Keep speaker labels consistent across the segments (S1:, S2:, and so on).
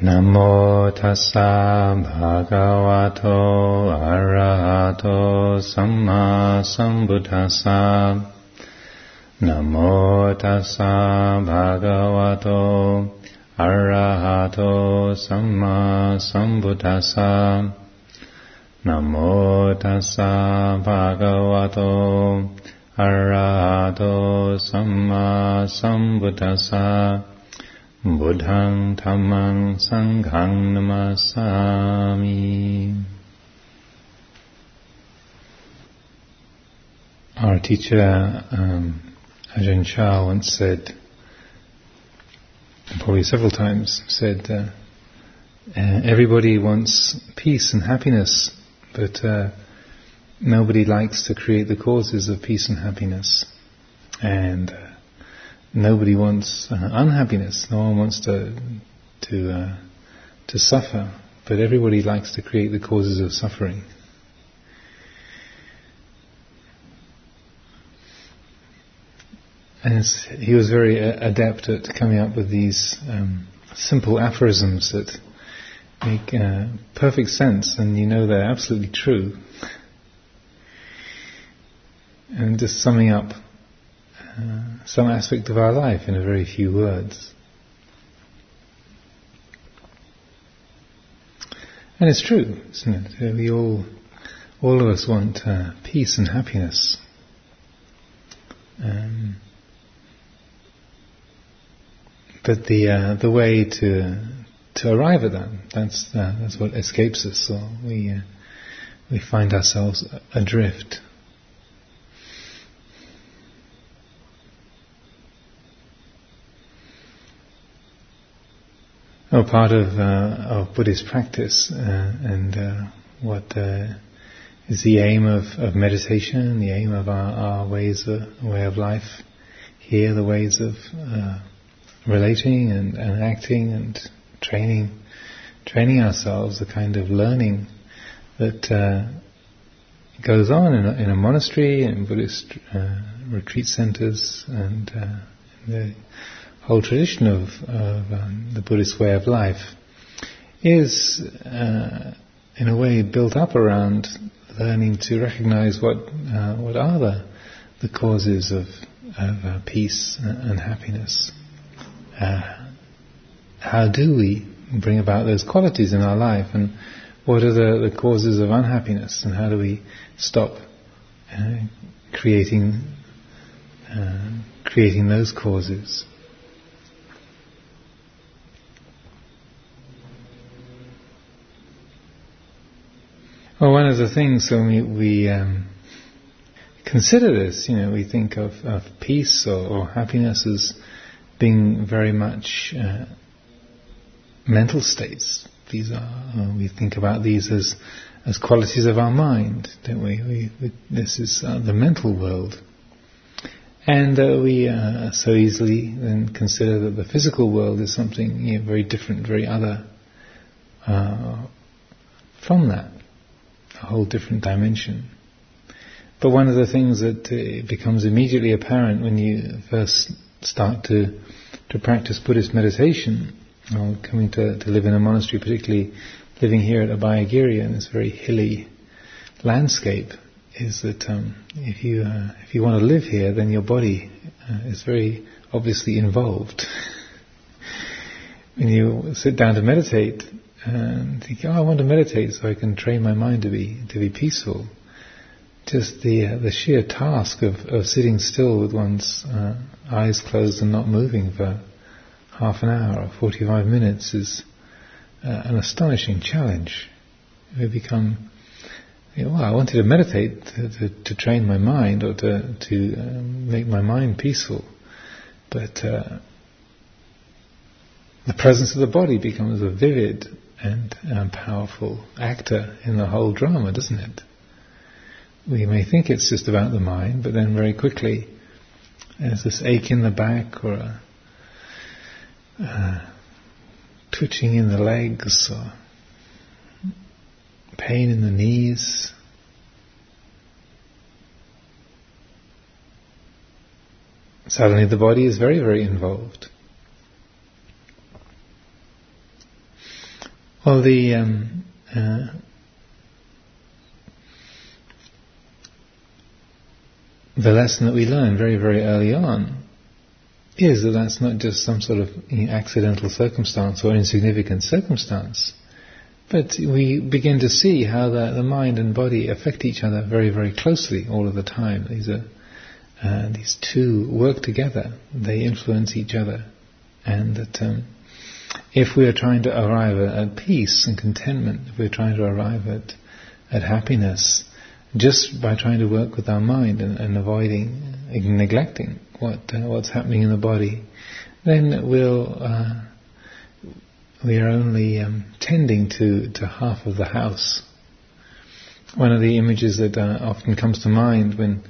S1: Namo tassa bhagavato arahato samma sambuddhassa. Namo tassa bhagavato arahato samma sambuddhassa. Namo tassa bhagavato arahato samma sambuddhassa. Buddhaṃ Dhammaṃ Sanghaṃ Namasami. Our teacher Ajahn Chah once said, probably several times, said, everybody wants peace and happiness, but nobody likes to create the causes of peace and happiness. And nobody wants unhappiness. No one wants to suffer, but everybody likes to create the causes of suffering. And he was very adept at coming up with these simple aphorisms that make perfect sense, and you know they're absolutely true. And just summing up some aspect of our life in a very few words. And it's true, isn't it? We all of us want peace and happiness. But the way to arrive at that, that's what escapes us. So we find ourselves adrift. Part of Buddhist practice and what is the aim of meditation, the aim of our way of life here, the ways of relating and acting and training ourselves, the kind of learning that goes on in a monastery, in Buddhist retreat centers, and in the whole tradition of the Buddhist way of life is, in a way, built up around learning to recognize what are the causes of peace and happiness. How do we bring about those qualities in our life, and what are the causes of unhappiness, and how do we stop creating those causes? Well, one of the things when we consider this, we think of peace or happiness as being very much mental states. We think about these as qualities of our mind, don't we? This is the mental world. And we so easily then consider that the physical world is something very different, very other from that. A whole different dimension. But one of the things that becomes immediately apparent when you first start to practice Buddhist meditation, or coming to live in a monastery, particularly living here at Abhayagiri in this very hilly landscape, is that if you want to live here, then your body is very obviously involved. When you sit down to meditate and think, I want to meditate so I can train my mind to be peaceful. Just the sheer task of sitting still with one's eyes closed and not moving for half an hour or 45 minutes is an astonishing challenge. We become, I wanted to meditate to train my mind or to make my mind peaceful, but the presence of the body becomes a vivid and powerful actor in the whole drama, doesn't it? We may think it's just about the mind, but then very quickly there's this ache in the back, or a twitching in the legs, or pain in the knees. Suddenly the body is very, very involved. Well, the lesson that we learn very, very early on is that that's not just some sort of accidental circumstance or insignificant circumstance, but we begin to see how the mind and body affect each other very, very closely all of the time. These two work together, they influence each other, and that if we are trying to arrive at peace and contentment, if we're trying to arrive at happiness, just by trying to work with our mind and avoiding, neglecting what's happening in the body, then we are only tending to half of the house. One of the images that often comes to mind when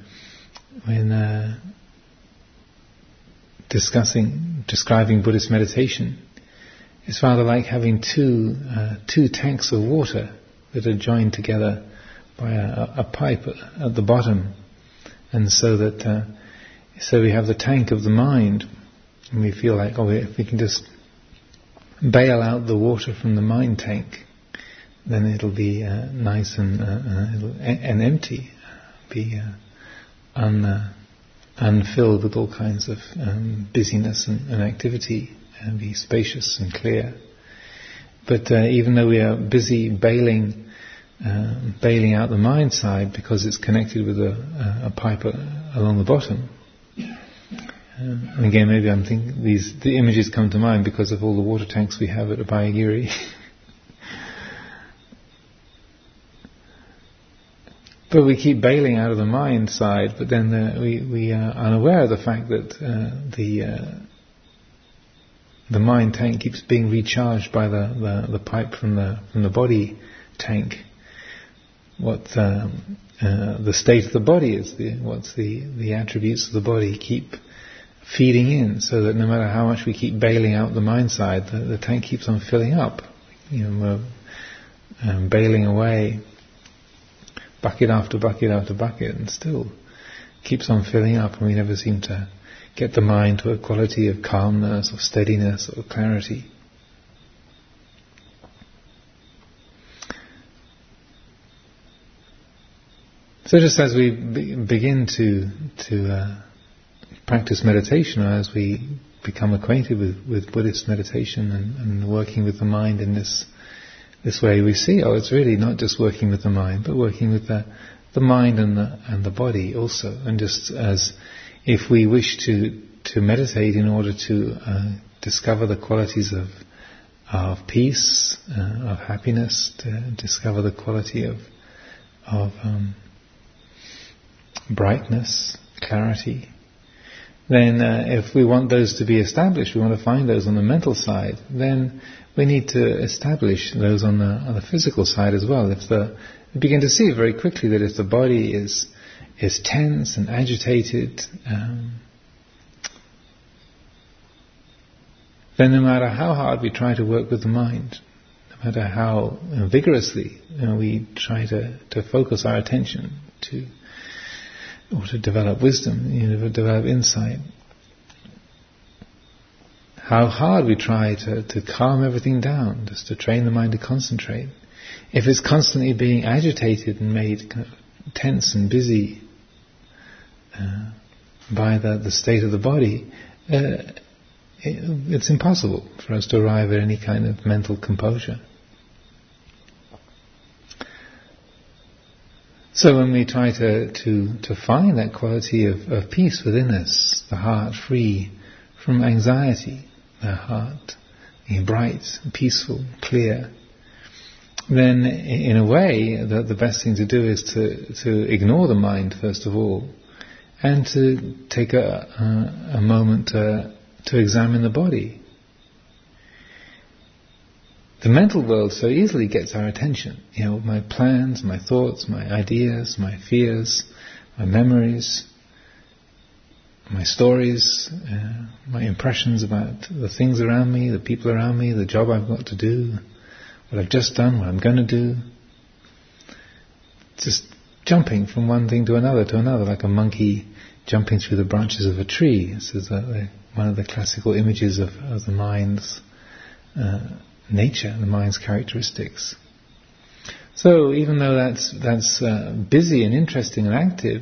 S1: describing Buddhist meditation is rather like having two tanks of water that are joined together by a pipe at the bottom, and so we have the tank of the mind, and we feel like, if we can just bail out the water from the mind tank, then it'll be nice and empty, be unfilled with all kinds of busyness and activity, and be spacious and clear. But even though we are busy bailing out the mind side because it's connected with a pipe along the bottom. And again, maybe I'm thinking the images come to mind because of all the water tanks we have at Abhayagiri. But we keep bailing out of the mind side, but then we are unaware of the fact that the mind tank keeps being recharged by the pipe from the body tank. What the state of the body is, what's the attributes of the body keep feeding in, so that no matter how much we keep bailing out the mind side, the tank keeps on filling up. We're bailing away bucket after bucket after bucket, and still keeps on filling up, and we never seem to get the mind to a quality of calmness or steadiness or clarity. So just as we begin to practice meditation, or as we become acquainted with Buddhist meditation and working with the mind in this way, we see, it's really not just working with the mind, but working with the mind and the body also. And just as if we wish to meditate in order to discover the qualities of peace, of happiness, to discover the quality of brightness, clarity, then if we want those to be established, we want to find those on the mental side, then we need to establish those on the physical side as well. We begin to see very quickly that if the body is tense and agitated, then no matter how hard we try to work with the mind, no matter how vigorously we try to focus our attention to develop wisdom, develop insight, how hard we try to calm everything down, just to train the mind to concentrate, if it's constantly being agitated and made kind of tense and busy by the state of the body, it's impossible for us to arrive at any kind of mental composure. So when we try to find that quality of peace within us, the heart free from anxiety, the heart bright, peaceful, clear, then in a way the best thing to do is to ignore the mind first of all, and to take a moment to examine the body. The mental world so easily gets our attention. My plans, my thoughts, my ideas, my fears, my memories, my stories, my impressions about the things around me, the people around me, the job I've got to do, what I've just done, what I'm going to do. Just jumping from one thing to another, like a monkey jumping through the branches of a tree. This is one of the classical images of the mind's nature, the mind's characteristics. So even though that's busy and interesting and active,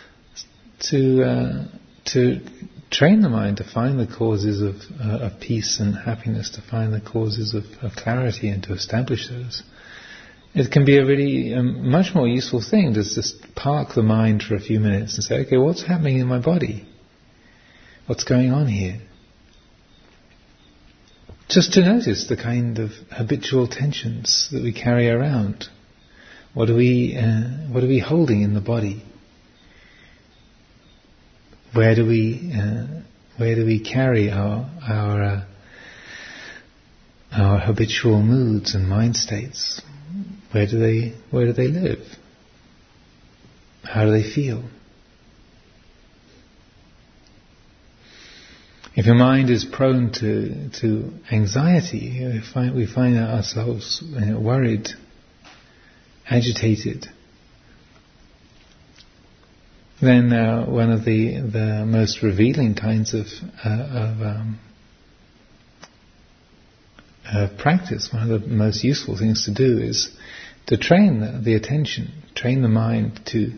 S1: to train the mind to find the causes of peace and happiness, to find the causes of clarity and to establish those, it can be a really much more useful thing to just park the mind for a few minutes and say, okay, what's happening in my body? What's going on here? Just to notice the kind of habitual tensions that we carry around. What are we holding in the body? Where do we carry our habitual moods and mind states? Where do they live? How do they feel? If your mind is prone to anxiety, we find ourselves worried, agitated, then one of the most revealing kinds of practice, one of the most useful things to do is to train the attention, train the mind to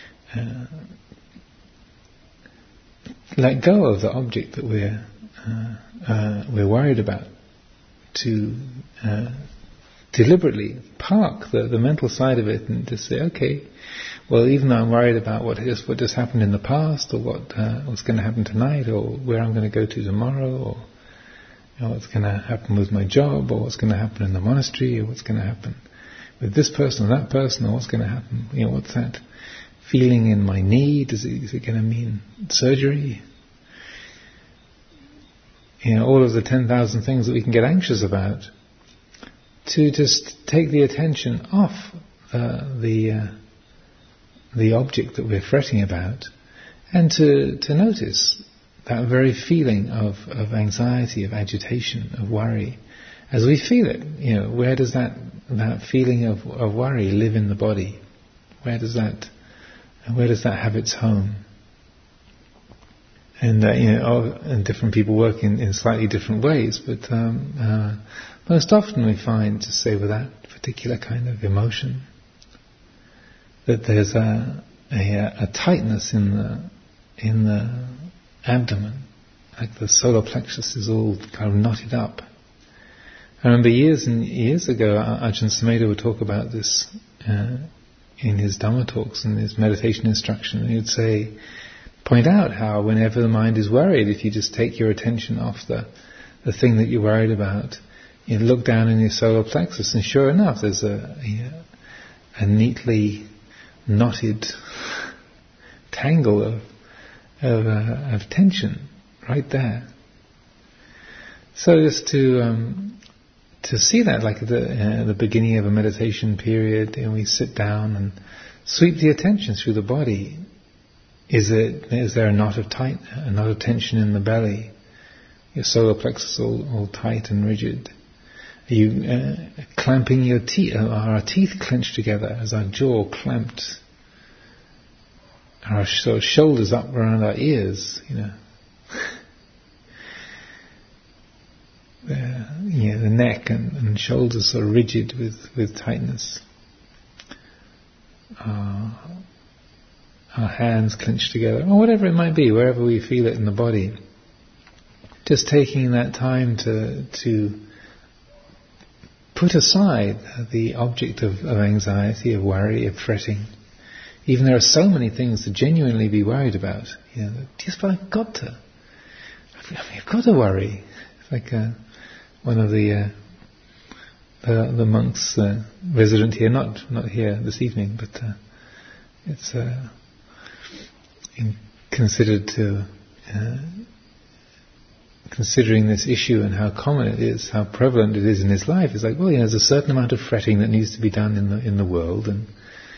S1: let go of the object that we're worried about, to deliberately park the mental side of it and just say, okay, well, even though I'm worried about what just happened in the past, or what's going to happen tonight, or where I'm going to go to tomorrow, or what's going to happen with my job, or what's going to happen in the monastery, or what's going to happen with this person or that person, or what's going to happen, what's that feeling in my knee? Is it going to mean surgery? All of the 10,000 things that we can get anxious about. To just take the attention off the object that we're fretting about, and to notice that very feeling of anxiety, of agitation, of worry, as we feel it. Where does that feeling of worry live in the body? Where does that have its home? And and different people work in slightly different ways, but most often we find, to say with that particular kind of emotion, that there's a tightness in the abdomen, like the solar plexus is all kind of knotted up. I remember years and years ago, Ajahn Sumedho would talk about this in his Dhamma talks and his meditation instruction. He would point out how whenever the mind is worried, if you just take your attention off the thing that you're worried about, you look down in your solar plexus, and sure enough, there's a neatly knotted tangle of tension right there. So just to see that, like at the beginning of a meditation period, and we sit down and sweep the attention through the body. Is there a knot of tension in the belly? Your solar plexus all tight and rigid. Are you clamping your teeth? Are our teeth clenched together? Is our jaw clamped? Are our sort of shoulders up around our ears? The neck and shoulders are rigid with tightness. Our hands clenched together, or whatever it might be, wherever we feel it in the body. Just taking that time to put aside the object of anxiety, of worry, of fretting. Even there are so many things to genuinely be worried about. Just I've got to worry. It's like one of the monks resident here, not here this evening, but it's considered to considering this issue and how common it is, how prevalent it is in his life. It's like, well, there's a certain amount of fretting that needs to be done in the world, and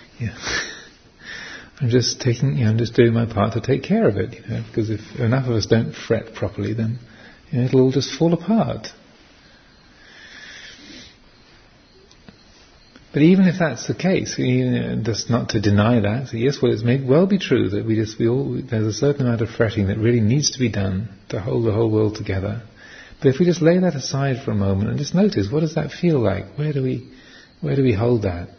S1: I'm just doing my part to take care of it, because if enough of us don't fret properly, then it'll all just fall apart. But even if that's the case, just not to deny that. So yes, well, it may well be true that there's a certain amount of fretting that really needs to be done to hold the whole world together. But if we just lay that aside for a moment and just notice, what does that feel like? Where do we hold that?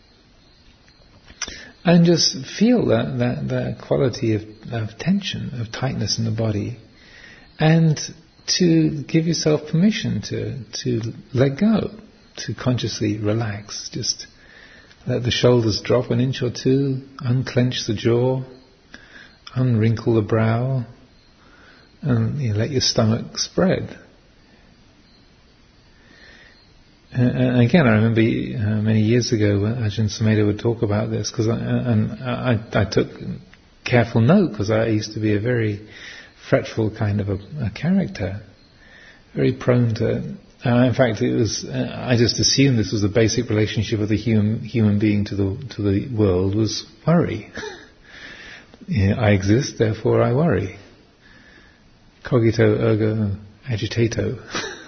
S1: And just feel that quality of tension, of tightness in the body, and to give yourself permission to let go, to consciously relax. Just let the shoulders drop an inch or two, unclench the jaw, unwrinkle the brow, and let your stomach spread. And again, I remember many years ago when Ajahn Sumedho would talk about this, because I took careful note, because I used to be a very fretful kind of a character, very prone to. In fact, it was. I just assumed this was the basic relationship of the human being to the world was worry. I exist, therefore I worry. Cogito ergo agitato.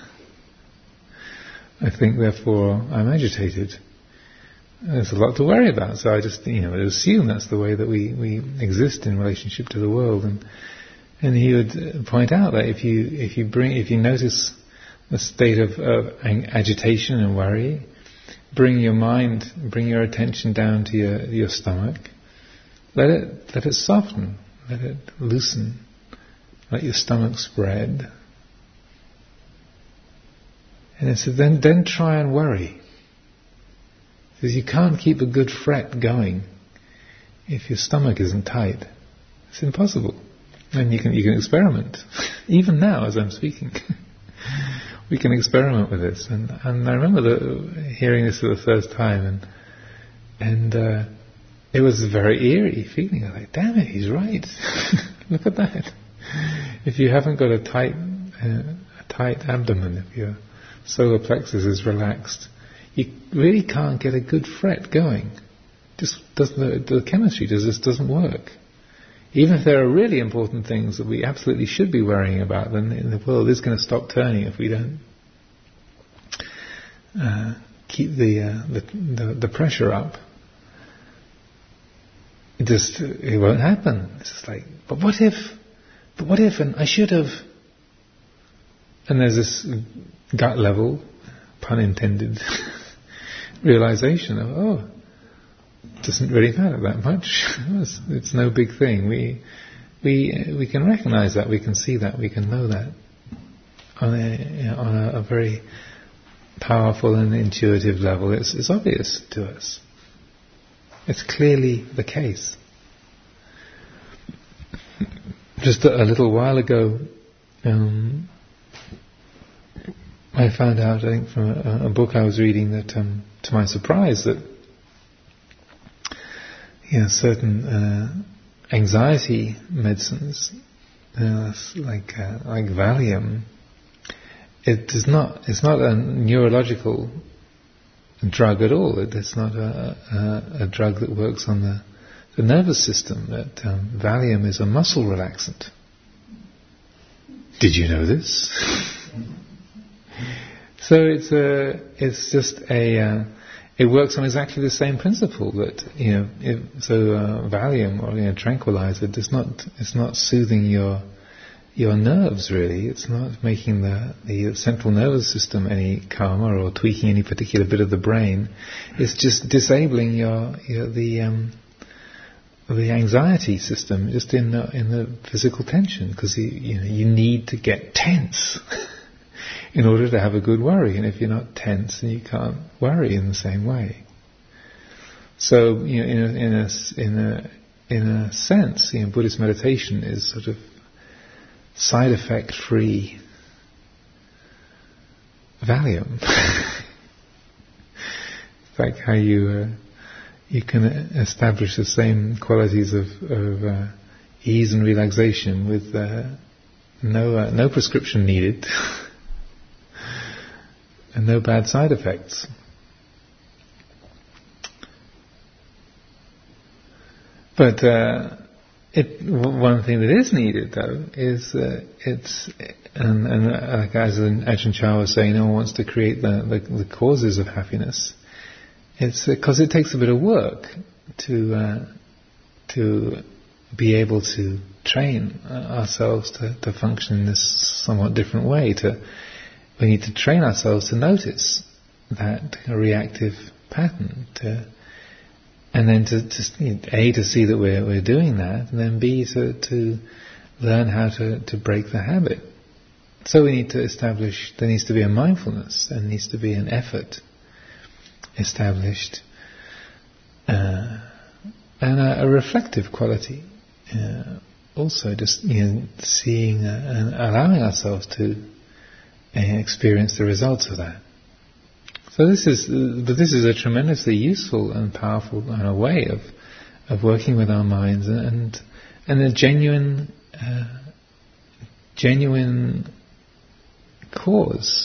S1: I think, therefore I'm agitated. There's a lot to worry about, so I just assume that's the way that we exist in relationship to the world. And he would point out that if you notice the state of agitation and worry, bring your attention down to your stomach. Let it soften, let it loosen, let your stomach spread. And it says, then try and worry. Because you can't keep a good fret going if your stomach isn't tight. It's impossible. And you can experiment. Even now, as I'm speaking, we can experiment with this. And I remember hearing this for the first time, and it was a very eerie feeling. I was like, damn it, he's right. Look at that. If you haven't got a tight abdomen, if your solar plexus is relaxed, you really can't get a good fret going. Just the chemistry just doesn't work. Even if there are really important things that we absolutely should be worrying about, then the world is going to stop turning if we don't keep the pressure up. It won't happen. It's just like, but what if, and I should have. And there's this gut level, pun intended, realization of, it doesn't really matter that much. It's no big thing. We can recognize that, we can see that, we can know that on a very powerful and intuitive level. It's obvious to us. It's clearly the case. Just a little while ago, I found out, I think from a book I was reading, that to my surprise, that certain anxiety medicines, like Valium, it's not a neurological drug at all. It's not a drug that works on the nervous system. That Valium is a muscle relaxant. Did you know this? So it's just it works on exactly the same principle that Valium or tranquilizer it's not soothing your nerves really. It's not making the central nervous system any calmer or tweaking any particular bit of the brain. It's just disabling the anxiety system just in the physical tension, because you need to get tense in order to have a good worry. And if you're not tense, then you can't worry in the same way. So, in a sense, Buddhist meditation is sort of side effect free Valium. It's like how you can establish the same qualities of ease and relaxation with no prescription needed. And no bad side effects. But one thing that is needed, though, is and like as Ajahn Chah was saying, no one wants to create the causes of happiness. It's because it takes a bit of work to be able to train ourselves to function in this somewhat different way. We need to train ourselves to notice that reactive pattern, and then to see that we're doing that, and then B, to learn how to break the habit. So we need to establish, there needs to be a mindfulness, there needs to be an effort established, and a reflective quality. Also, just seeing and allowing ourselves to experience the results of that. So this is a tremendously useful and powerful way of working with our minds, and a genuine cause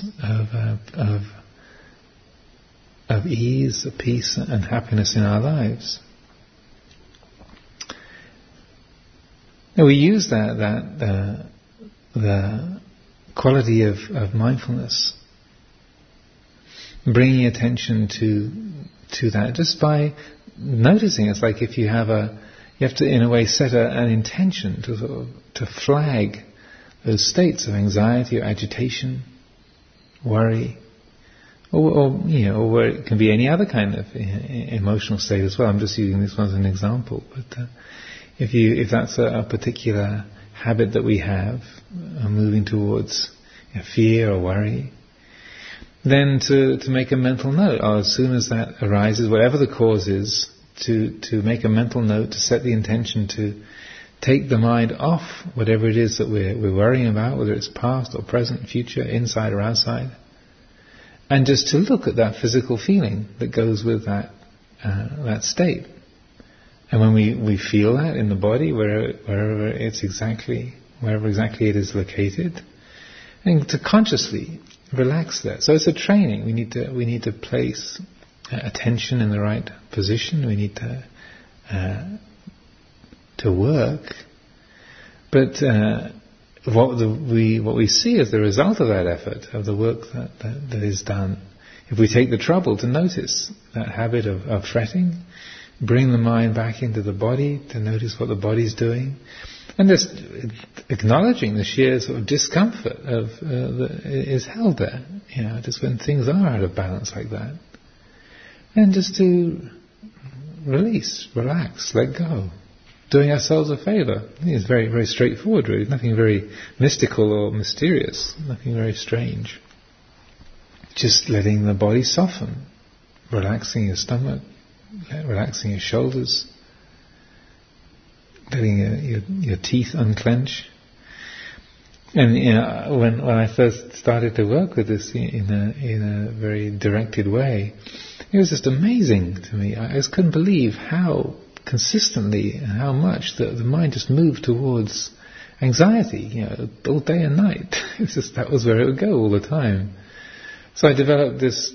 S1: of ease, of peace, and happiness in our lives. Now we use the quality of mindfulness, bringing attention to that just by noticing. It's like if you have to in a way set an intention to flag those states of anxiety or agitation, worry, or where it can be any other kind of emotional state as well. I'm just using this one as an example, but if that's a particular habit that we have, moving towards fear or worry, then to make a mental note, or as soon as that arises, whatever the cause is, to make a mental note, to set the intention to take the mind off whatever it is that we're worrying about, whether it's past or present, future, inside or outside, and just to look at that physical feeling that goes with that state. And when we feel that in the body, wherever exactly it is located, and to consciously relax there. So it's a training. We need to place attention in the right position. We need to work. But what we see as the result of that effort, of the work that is done, if we take the trouble to notice that habit of fretting, bring the mind back into the body to notice what the body's doing, and just acknowledging the sheer sort of discomfort is held there, just when things are out of balance like that, and just to release, relax, let go, doing ourselves a favour. I think it's very, very straightforward, really. Nothing very mystical or mysterious, nothing very strange. Just letting the body soften, relaxing your stomach, relaxing your shoulders, letting your teeth unclench. And when I first started to work with this in a very directed way, it was just amazing to me. I just couldn't believe how consistently and how much the mind just moved towards anxiety, all day and night. It's just that was where it would go all the time. So I developed this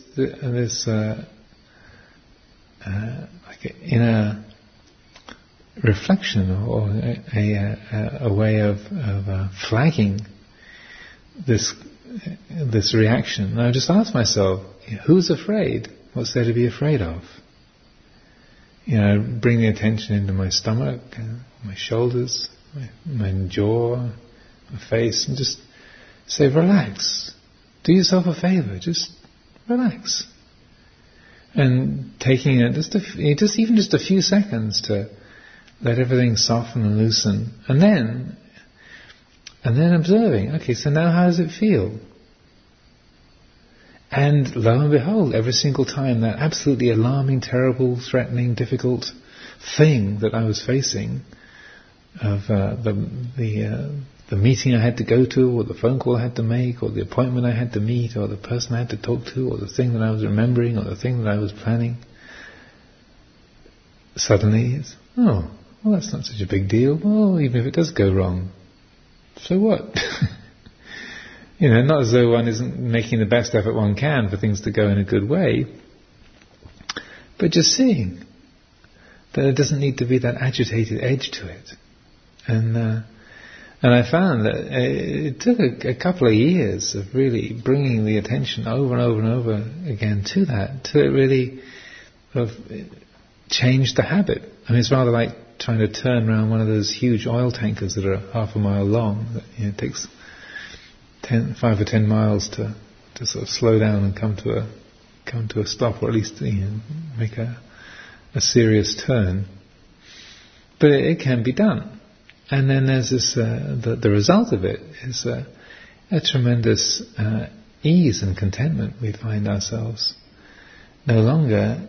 S1: like inner reflection, or a way of flagging this reaction. And I just asked myself, who's afraid? What's there to be afraid of? Bring the attention into my stomach, my shoulders, my jaw, my face, and just say, relax. Do yourself a favour, just relax. And taking it just a few seconds to let everything soften and loosen, and then observing, okay, so now how does it feel? And lo and behold, every single time that absolutely alarming, terrible, threatening, difficult thing that I was facing, of the meeting I had to go to, or the phone call I had to make, or the appointment I had to meet, or the person I had to talk to, or the thing that I was remembering, or the thing that I was planning, suddenly it's, well, that's not such a big deal. Well, even if it does go wrong, so what? Not as though one isn't making the best effort one can for things to go in a good way, but just seeing that there doesn't need to be that agitated edge to it. And I found that it took a couple of years of really bringing the attention over and over and over again to that, to really change the habit. I mean, it's rather like trying to turn around one of those huge oil tankers that are half a mile long. That, it takes 5 or 10 miles to sort of slow down and come to a stop, or at least make a serious turn. But it can be done. And then there's this, the result of it is a tremendous ease and contentment. We find ourselves no longer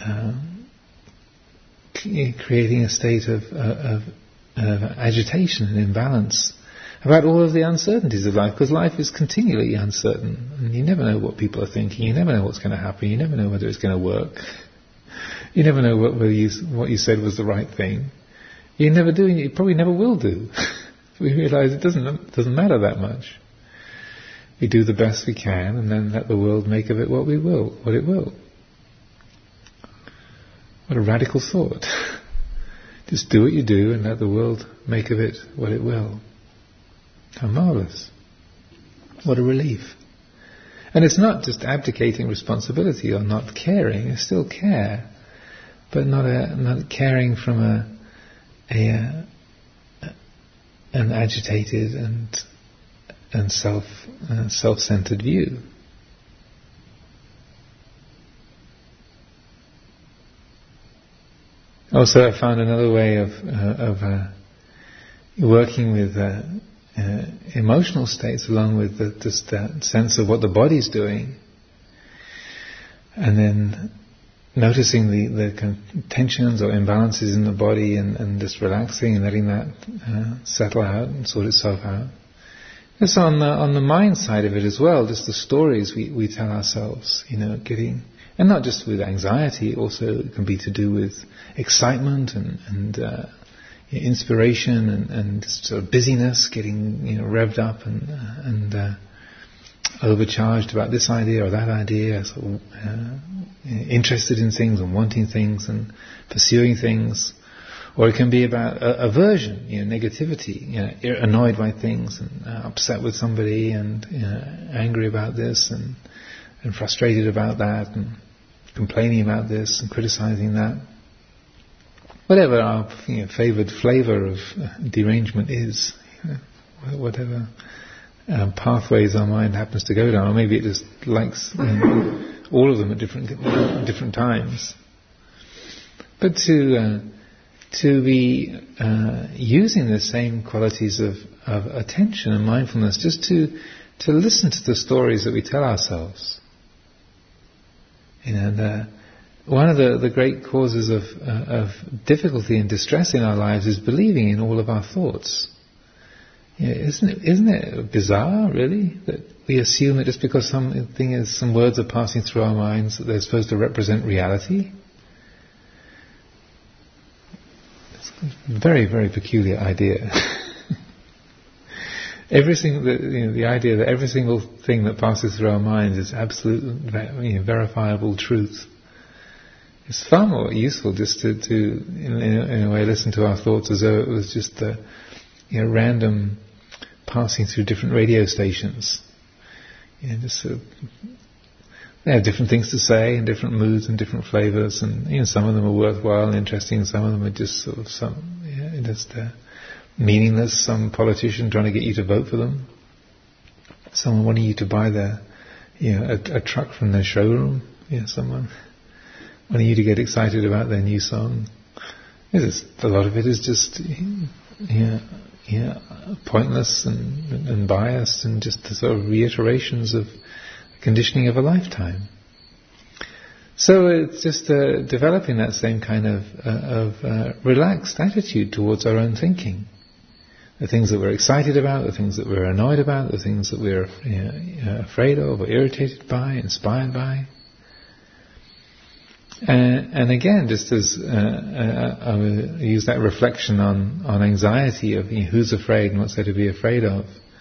S1: creating a state of agitation and imbalance about all of the uncertainties of life, because life is continually uncertain, and you never know what people are thinking, you never know what's going to happen, you never know whether it's going to work, you never know whether what you said was the right thing. You never do, and you probably never will do. We realise it doesn't matter that much. We do the best we can, and then let the world make of it what it will. What a radical thought. Just do what you do and let the world make of it what it will. How marvellous. What a relief. And it's not just abdicating responsibility or not caring, it's still care, but not caring from an agitated and self-centered view. Also, I found another way of working with emotional states, along with just that sense of what the body's doing, and then noticing the tensions or imbalances in the body, and just relaxing and letting that settle out and sort itself out. It's on the mind side of it as well, just the stories we tell ourselves, getting. And not just with anxiety, also it can be to do with excitement and inspiration and sort of busyness, getting revved up and overcharged about this idea or that idea, sort of, interested in things and wanting things and pursuing things. Or it can be about aversion, negativity, annoyed by things and upset with somebody and angry about this and frustrated about that and complaining about this and criticizing that. Whatever our favoured flavour of derangement is, whatever pathways our mind happens to go down, or maybe it just likes all of them at different times. But to be using the same qualities of attention and mindfulness, just to listen to the stories that we tell ourselves. And one of the great causes of difficulty and distress in our lives is believing in all of our thoughts. Isn't it bizarre, really, that we assume that just because some words are passing through our minds that they're supposed to represent reality? It's a very, very peculiar idea. The idea that every single thing that passes through our minds is absolute, verifiable truth. It's far more useful just to in a way, listen to our thoughts as though it was just random passing through different radio stations. Just sort of, they have different things to say and different moods and different flavours, and some of them are worthwhile and interesting, some of them are just sort of meaningless. Some politician trying to get you to vote for them, someone wanting you to buy a truck from their showroom, someone wanting you to get excited about their new song. A lot of it is just pointless and biased, and just the sort of reiterations of the conditioning of a lifetime. So it's just developing that same kind of relaxed attitude towards our own thinking. The things that we're excited about, the things that we're annoyed about, the things that we're afraid of or irritated by, inspired by. And again, just as I will use that reflection on anxiety of who's afraid and what's there to be afraid of.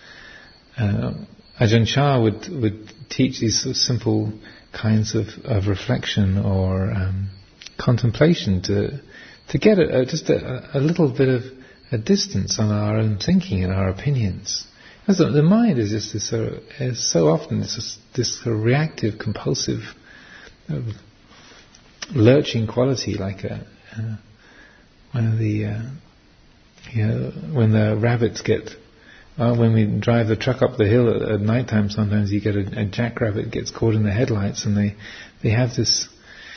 S1: Ajahn Chah would teach these sort of simple kinds of reflection or contemplation to get just a little bit of a distance on our own thinking and our opinions. Because the mind is just so often this sort of reactive, compulsive, lurching quality, like when the rabbits get, when we drive the truck up the hill at night time, sometimes you get a jackrabbit gets caught in the headlights, and they have this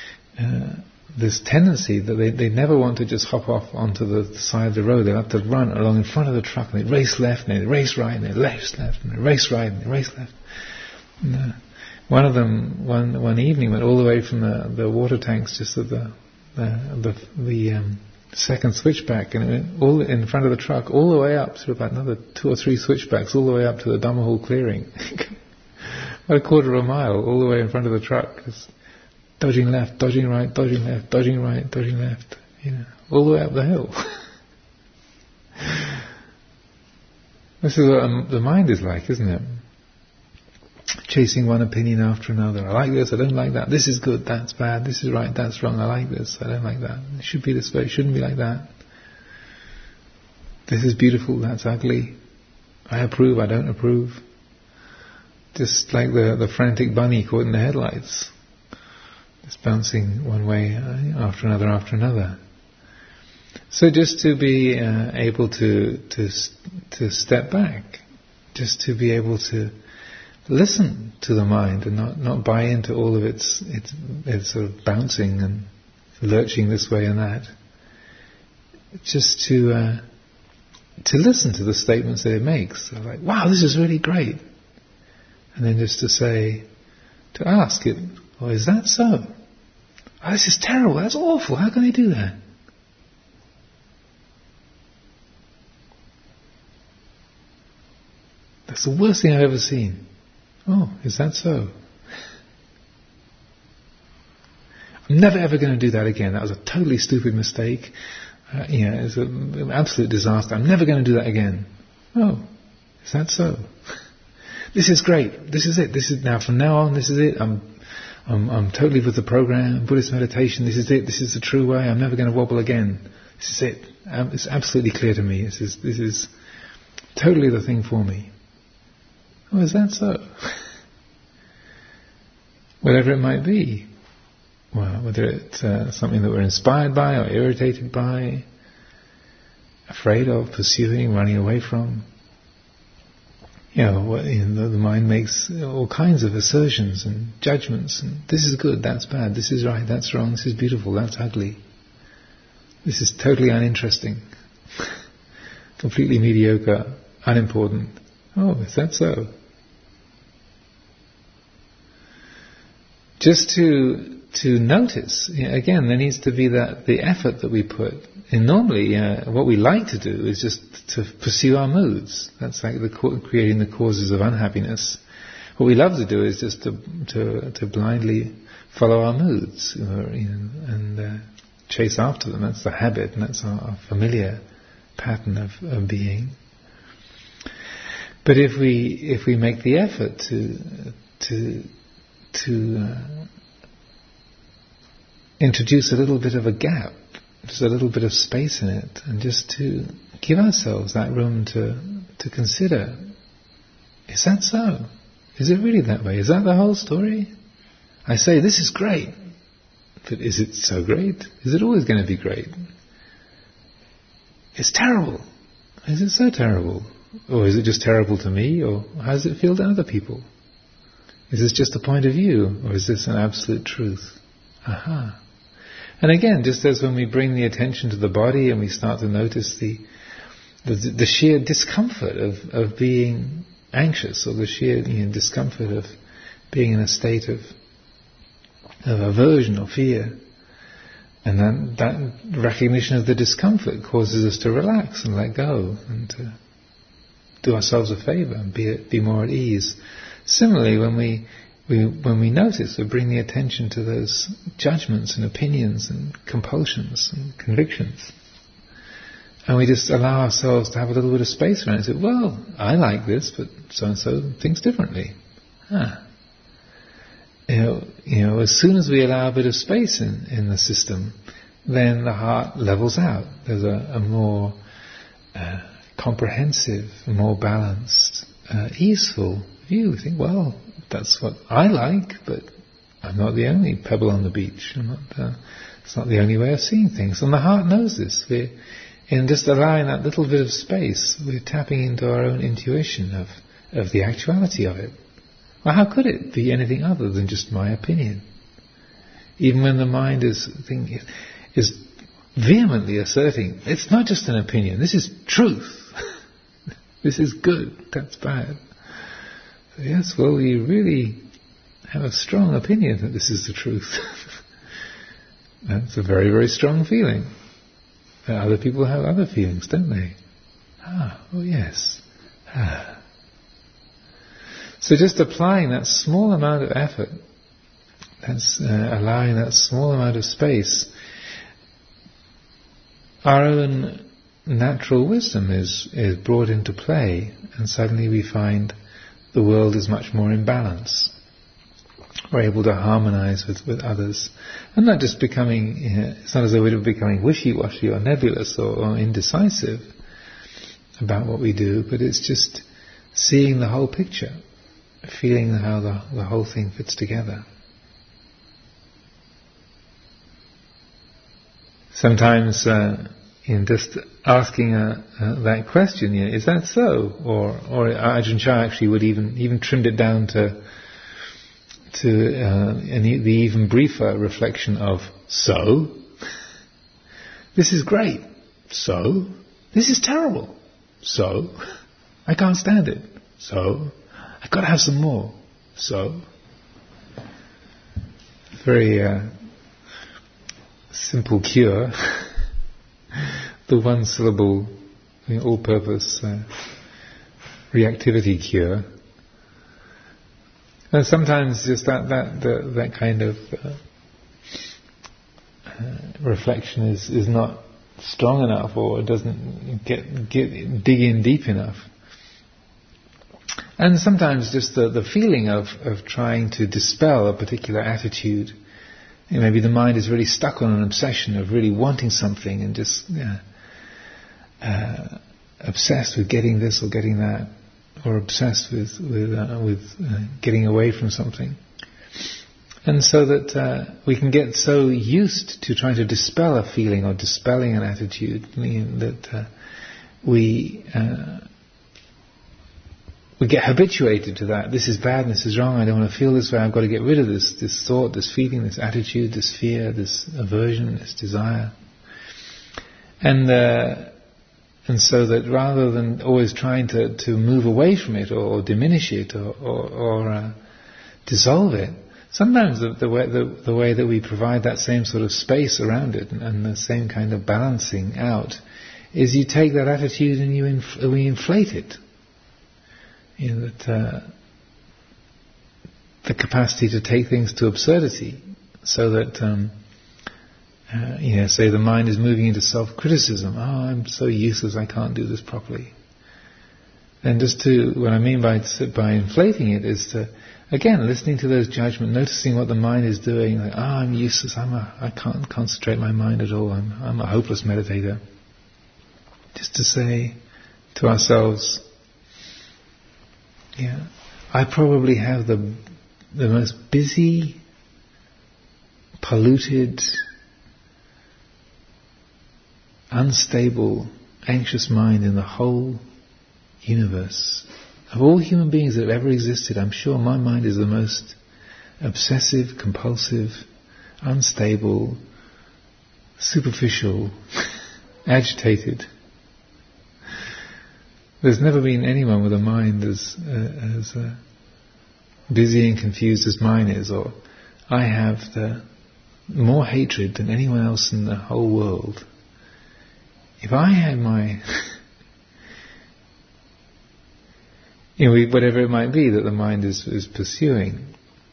S1: tendency that they never want to just hop off onto the side of the road. They have to run along in front of the truck, and they race left, and they race right, and they race left, and they race right, and they race left. And, one of them, one evening, went all the way from the water tanks just at the second switchback, and it went all in front of the truck, all the way up to about another 2 or 3 switchbacks, all the way up to the Dhammahall clearing. About a quarter of a mile, all the way in front of the truck, just dodging left, dodging right, dodging left, dodging right, dodging left, all the way up the hill. This is what the mind is like, isn't it? Chasing one opinion after another. I like this, I don't like that. This is good, that's bad. This is right, that's wrong. I like this, I don't like that. It should be this way, it shouldn't be like that. This is beautiful, that's ugly. I approve, I don't approve. Just like the frantic bunny caught in the headlights. Just bouncing one way after another after another. So just to be able to step back. Just to be able to listen to the mind and not buy into all of its sort of bouncing and lurching this way and that. Just to listen to the statements that it makes. So like, wow, this is really great. And then just to ask it, well, is that so? Oh, this is terrible, that's awful, how can they do that? That's the worst thing I've ever seen. Oh, is that so? I'm never ever going to do that again. That was a totally stupid mistake. It's an absolute disaster. I'm never going to do that again. Oh, is that so? This is great. This is it. This is now. From now on, this is it. I'm totally with the program, Buddhist meditation. This is it. This is the true way. I'm never going to wobble again. This is it. It's absolutely clear to me. This is totally the thing for me. Oh, is that so? Whatever it might be. Well, whether it's something that we're inspired by or irritated by, afraid of, pursuing, running away from. The mind makes all kinds of assertions and judgments. And this is good, that's bad, this is right, that's wrong, this is beautiful, that's ugly. This is totally uninteresting. Completely mediocre, unimportant. Oh, is that so? Just to notice, again, there needs to be the effort that we put. And normally, what we like to do is just to pursue our moods. That's like creating the causes of unhappiness. What we love to do is just to blindly follow our moods and chase after them. That's the habit, and that's our familiar pattern of being. But if we make the effort to introduce a little bit of a gap, just a little bit of space in it, and just to give ourselves that room to consider, is that so? Is it really that way? Is that the whole story? I say, this is great, but is it so great? Is it always going to be great? It's terrible. Is it so terrible? Or is it just terrible to me? Or how does it feel to other people? Is this just a point of view? Or is this an absolute truth? Aha. And again, just as when we bring the attention to the body and we start to notice the sheer discomfort of being anxious, or the sheer discomfort of being in a state of aversion or fear, and then that recognition of the discomfort causes us to relax and let go and to do ourselves a favour and be more at ease. Similarly, when we notice or bring the attention to those judgments and opinions and compulsions and convictions, and we just allow ourselves to have a little bit of space around it, and say, well, I like this, but so-and-so thinks differently. As soon as we allow a bit of space in the system, then the heart levels out. There's a more comprehensive, more balanced, easeful view. We think, well, that's what I like, but I'm not the only pebble on the beach. I'm not It's not the only way of seeing things. And the heart knows this. In just allowing that little bit of space, we're tapping into our own intuition of the actuality of it. Well, how could it be anything other than just my opinion? Even when the mind is vehemently asserting, it's not just an opinion, this is truth. This is good, that's bad. So yes, well, you really have a strong opinion that this is the truth. That's a very, very strong feeling. Other people have other feelings, don't they? Oh yes. So just applying that small amount of effort, that's allowing that small amount of space, our own natural wisdom is brought into play, and suddenly we find the world is much more in balance. We're able to harmonize with others, and not just becoming, it's not as though we're becoming wishy-washy or nebulous or indecisive about what we do, but it's just seeing the whole picture, feeling how the whole thing fits together. Sometimes in just asking that question, is that so? Or Ajahn Chah actually would even trimmed it down to the even briefer reflection of, so? This is great. So? This is terrible. So? I can't stand it. So? I've got to have some more. So? Very simple cure. The one syllable, all-purpose reactivity cure. And sometimes just that kind of reflection is not strong enough, or doesn't dig in deep enough. And sometimes just the feeling of trying to dispel a particular attitude. Maybe the mind is really stuck on an obsession of really wanting something and just obsessed with getting this or getting that, or obsessed with getting away from something. And so that we can get so used to trying to dispel a feeling or dispelling an attitude that we get habituated to that. This is bad and this is wrong, I don't want to feel this way, I've got to get rid of this thought, this feeling, this attitude, this fear, this aversion, this desire. And so that rather than always trying to move away from it or diminish it or dissolve it, sometimes the way that we provide that same sort of space around it and the same kind of balancing out is you take that attitude and we inflate it. That the capacity to take things to absurdity, so that say the mind is moving into self-criticism. Oh, I'm so useless, I can't do this properly. And what I mean by inflating it is to, again, listening to those judgments, noticing what the mind is doing. Like, I'm useless. I can't concentrate my mind at all. I'm a hopeless meditator. Just to say to ourselves, I probably have the most busy, polluted, unstable, anxious mind in the whole universe. Of all human beings that have ever existed, I'm sure my mind is the most obsessive, compulsive, unstable, superficial, agitated. There's never been anyone with a mind as busy and confused as mine is, or I have more hatred than anyone else in the whole world. If I had my, whatever it might be that the mind is pursuing,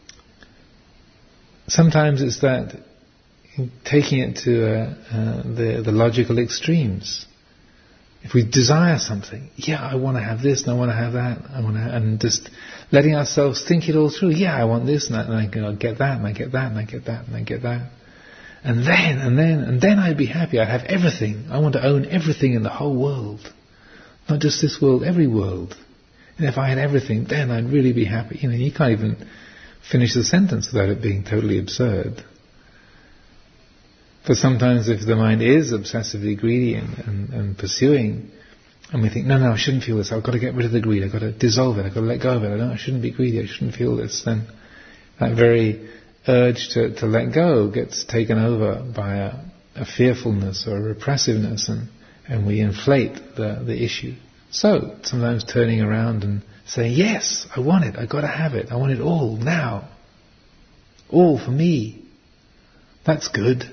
S1: sometimes it's that taking it to the logical extremes. If we desire something, I want to have this and I want to have that, and just letting ourselves think it all through. I want this and I get that and I get that and I get that and I get that. And then I'd be happy. I'd have everything. I want to own everything in the whole world. Not just this world, every world. And if I had everything, then I'd really be happy. You can't even finish the sentence without it being totally absurd. But sometimes if the mind is obsessively greedy and pursuing, and we think, no, I shouldn't feel this, I've got to get rid of the greed, I've got to dissolve it, I've got to let go of it, I shouldn't be greedy, I shouldn't feel this, then that very urge to let go gets taken over by a fearfulness or a repressiveness, and we inflate the issue. So, sometimes turning around and saying, yes, I want it, I've got to have it, I want it all, now. All for me. That's good.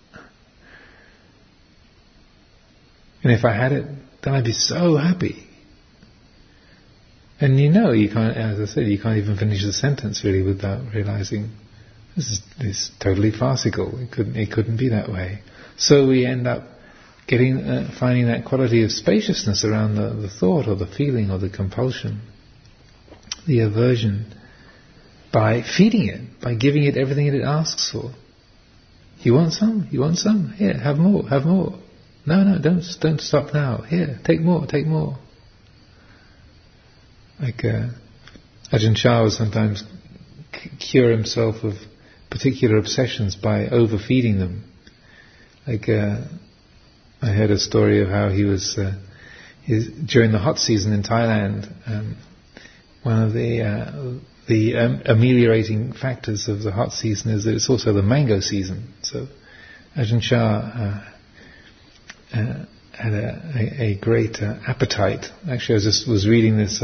S1: And if I had it, then I'd be so happy. And you can't, as I said, you can't even finish the sentence really without realizing this is totally farcical. It couldn't be that way. So we end up finding that quality of spaciousness around the thought or the feeling or the compulsion, the aversion, by feeding it, by giving it everything that it asks for. You want some? You want some? Here, have more, have more. No, don't stop now. Here, take more. Like Ajahn Chah would sometimes cure himself of particular obsessions by overfeeding them. Like I heard a story of how he was during the hot season in Thailand. One of the ameliorating factors of the hot season is that it's also the mango season. So Ajahn Chah had a great appetite. Actually, I was reading this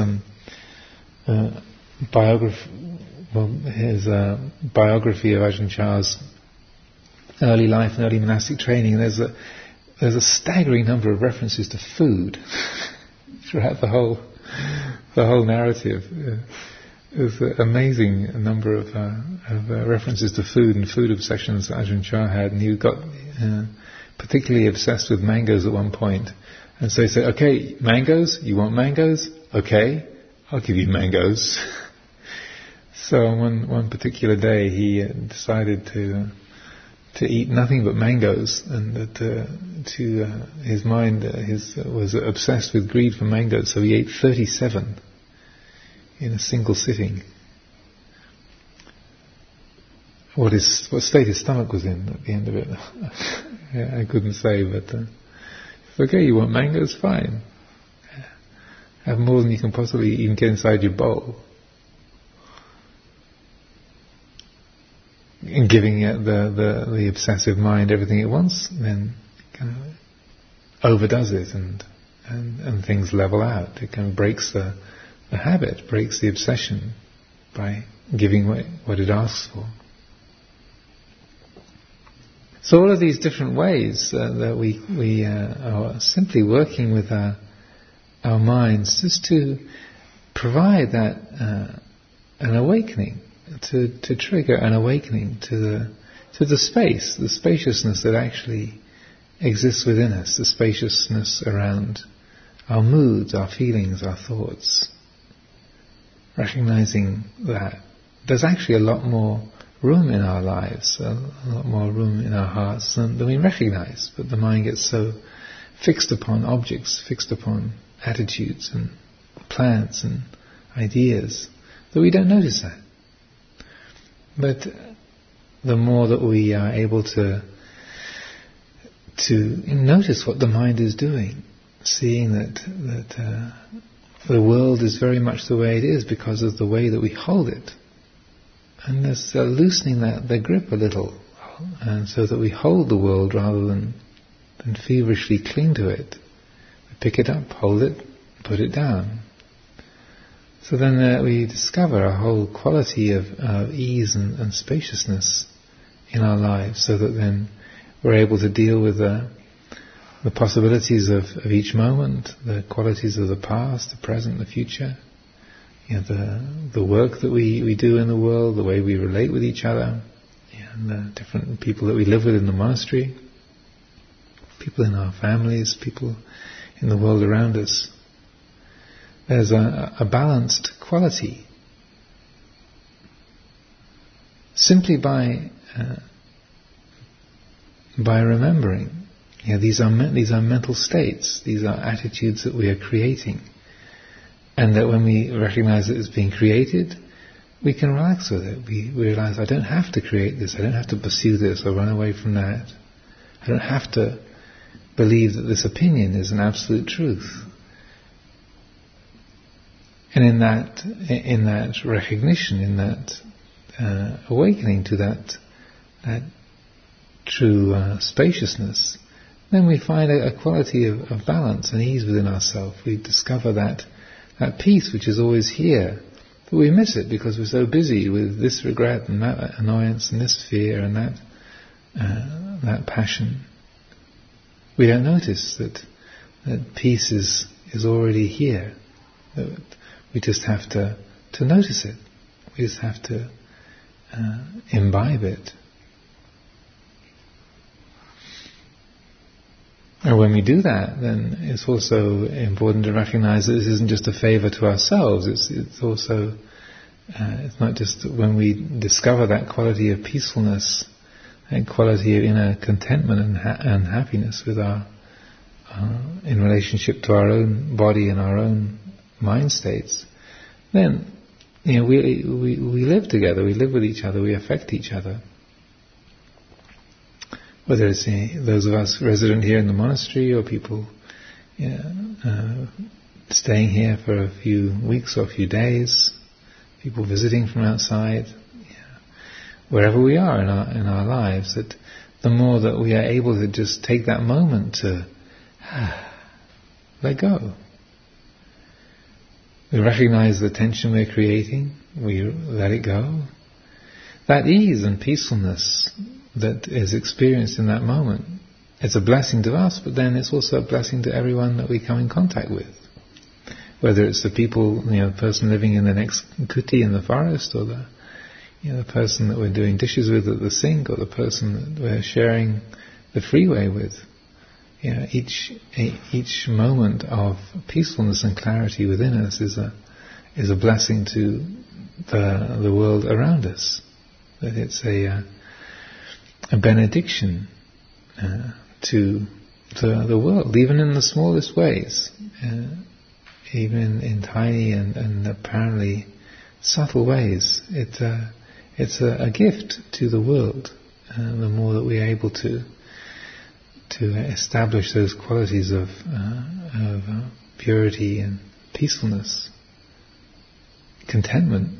S1: his biography of Ajahn Chah's early life and early monastic training. There's a staggering number of references to food throughout the whole narrative. There's an amazing number of references to food and food obsessions that Ajahn Chah had, and he got particularly obsessed with mangoes at one point. And so he said, okay, mangoes? You want mangoes? Okay, I'll give you mangoes. So on one particular day he decided to eat nothing but mangoes, and that his mind was obsessed with greed for mangoes, so he ate 37 in a single sitting. What state his stomach was in at the end of it, I couldn't say, but okay, you want mangoes? Fine. Have more than you can possibly even get inside your bowl. And giving it the obsessive mind everything it wants, then kind of overdoes it, and things level out. It kind of breaks the habit, breaks the obsession by giving what it asks for. So all of these different ways that we are simply working with our minds just to provide that an awakening, to trigger an awakening to the space, the spaciousness that actually exists within us, the spaciousness around our moods, our feelings, our thoughts. Recognizing that there's actually a lot more room in our lives, a lot more room in our hearts than we recognize, but the mind gets so fixed upon objects, fixed upon attitudes and plans and ideas that we don't notice that. But the more that we are able to notice what the mind is doing, seeing that the world is very much the way it is because of the way that we hold it, and there's loosening the grip a little, and so that we hold the world rather than feverishly cling to it. We pick it up, hold it, put it down. So then we discover a whole quality of ease and spaciousness in our lives, so that then we're able to deal with the possibilities of each moment, the qualities of the past, the present, the future, the work that we do in the world, the way we relate with each other, and the different people that we live with in the monastery, people in our families, people in the world around us. There's a balanced quality simply by remembering. These are mental states. These are attitudes that we are creating, and that when we recognize that it's being created, we can relax with it. We realize I don't have to create this. I don't have to pursue this or run away from that. I don't have to believe that this opinion is an absolute truth. And in that recognition, in that awakening to that true spaciousness, then we find a quality of balance and ease within ourselves. We discover that peace which is always here, but we miss it because we're so busy with this regret and that annoyance and this fear and that passion. We don't notice that peace is already here. We just have to notice it. We just have to imbibe it. And when we do that, then it's also important to recognize that this isn't just a favor to ourselves. It's also it's not just when we discover that quality of peacefulness, that quality of inner contentment and happiness with our in relationship to our own body and our own mind states, then we live together, we live with each other, we affect each other. Whether it's those of us resident here in the monastery or people staying here for a few weeks or a few days, people visiting from outside, wherever we are in our lives, that the more that we are able to just take that moment to let go. We recognize the tension we're creating, we let it go. That ease and peacefulness that is experienced in that moment, it's a blessing to us, but then it's also a blessing to everyone that we come in contact with. Whether it's the people, the person living in the next kuti in the forest, or the person that we're doing dishes with at the sink, or the person that we're sharing the freeway with. Each moment of peacefulness and clarity within us is a blessing to the world around us. That it's a benediction to the world, even in the smallest ways, even in tiny and apparently subtle ways. It's a gift to the world. The more that we are able to establish those qualities of purity and peacefulness, contentment,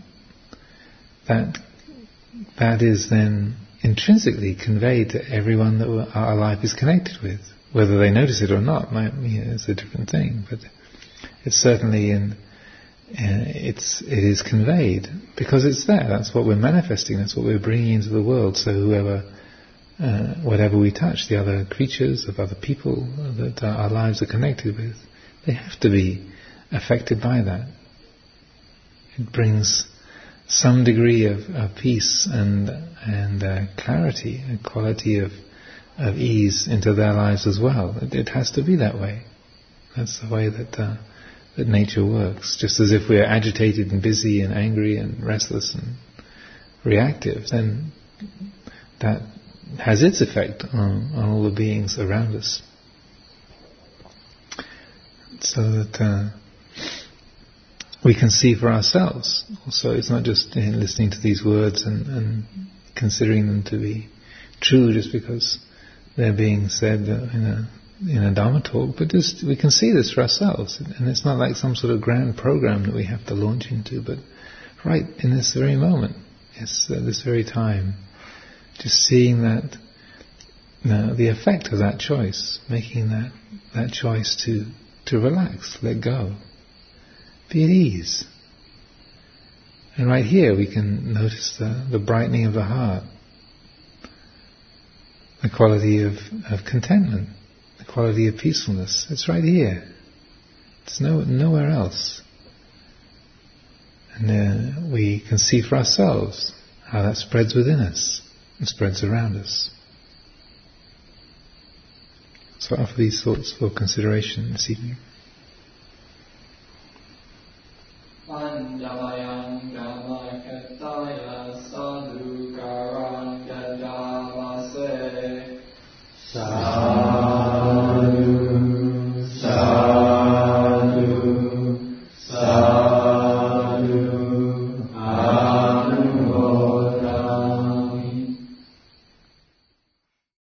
S1: that is then intrinsically conveyed to everyone that our life is connected with. Whether they notice it or not, it's a different thing. But it's certainly it is conveyed because it's there. That's what we're manifesting. That's what we're bringing into the world. So whatever we touch, the other creatures, of other people that our lives are connected with, they have to be affected by that. It brings some degree of peace and clarity, a quality of ease into their lives as well. It has to be that way. That's the way that nature works. Just as if we're agitated and busy and angry and restless and reactive, then that has its effect on all the beings around us. So that we can see for ourselves. Also, it's not just listening to these words and considering them to be true just because they're being said in a Dharma talk, but just we can see this for ourselves. And it's not like some sort of grand program that we have to launch into, but right in this very moment, it's this very time, just seeing that the effect of that choice, making that choice to relax, let go, be at ease. And right here we can notice the brightening of the heart, the quality of contentment, the quality of peacefulness. It's right here. It's nowhere else. And we can see for ourselves how that spreads within us and spreads around us. So I offer these thoughts for consideration this evening.